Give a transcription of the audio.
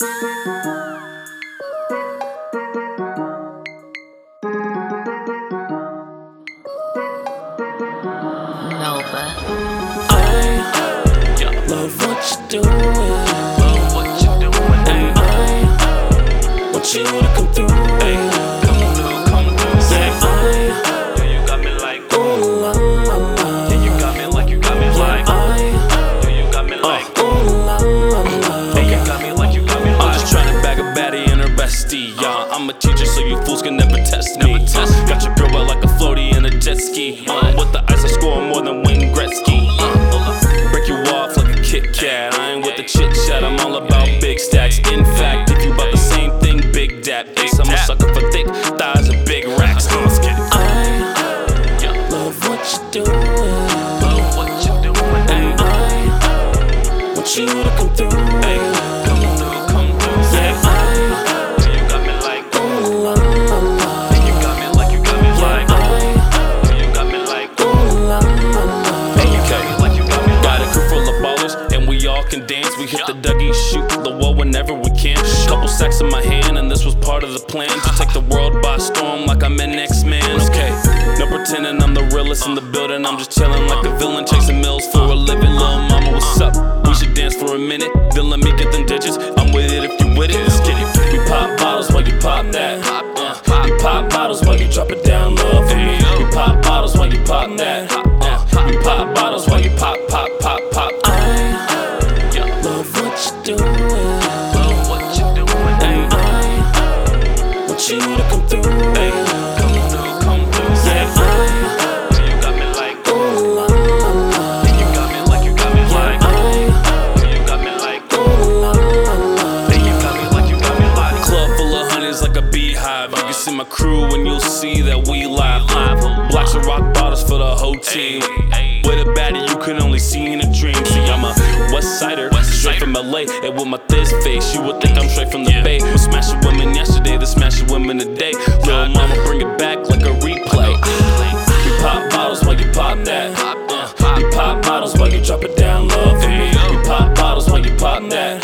Nova. I love what you're doing. And I want you to come through. Yeah, You got me like, ooh la la la. yeah, you got me like, you got me like, I, yeah, you got me like, ooh la la la. yeah, you got me like, you got me I'm like. just tryna bag a baddie and her bestie, yeah. I'm a teacher, so you fools can never test me. Got your girl out like a floaty in a jet ski. With the ice, I score more than Wayne Gretzky. Break you off like a Kit Kat. I ain't with the chit chat, I'm all about big stacks. In fact, if you about the same thing, big dap. Ace, I'm a sucker for thick thighs and big racks. Let's get it. I love what you're doing. And I want you to come through. Yeah, I, You got me like, ooh la la la. you got me like, you got me like, you got me like, Ooh la la la. like, you got me like. Got a crew full of ballers, and we all can dance. We hit the Dougie, shoot the wall whenever we can. Couple sacks in my hand, and this was part of the plan to take the world by storm like I'm an X-Man. Okay, no pretending I'm the realest in the building. I'm just chilling like a villain, chasing mills for a living. Lil' mama, what's up? We should dance for a minute. Then let me get them digits. I'm with it if you with it. Let's get it. We pop bottles while you pop that. We pop bottles while you drop it down low for me. We pop bottles while you pop that. We pop bottles while you pop, pop, pop, pop. I love what you're doing. And I want you to come through. Yeah, I, You got me like, ooh la la la. you got me like, you got me like, I, you got me like, ooh la la la. you got me like, you got me like. Club full of honeys like a beehive. You can see my crew and you'll see that we live. Blacks and rock bottles for the whole team. With a baddie you can only see in a dream. See, I'm a West Sider, straight from LA. And with my thiz face, you would think I'm straight from the Bay. Was smashing women yesterday, the smashing women today. Lil' mama, bring it back like a replay. We pop bottles while you pop that. We pop bottles while you drop it down low for me. We pop bottles while you pop that.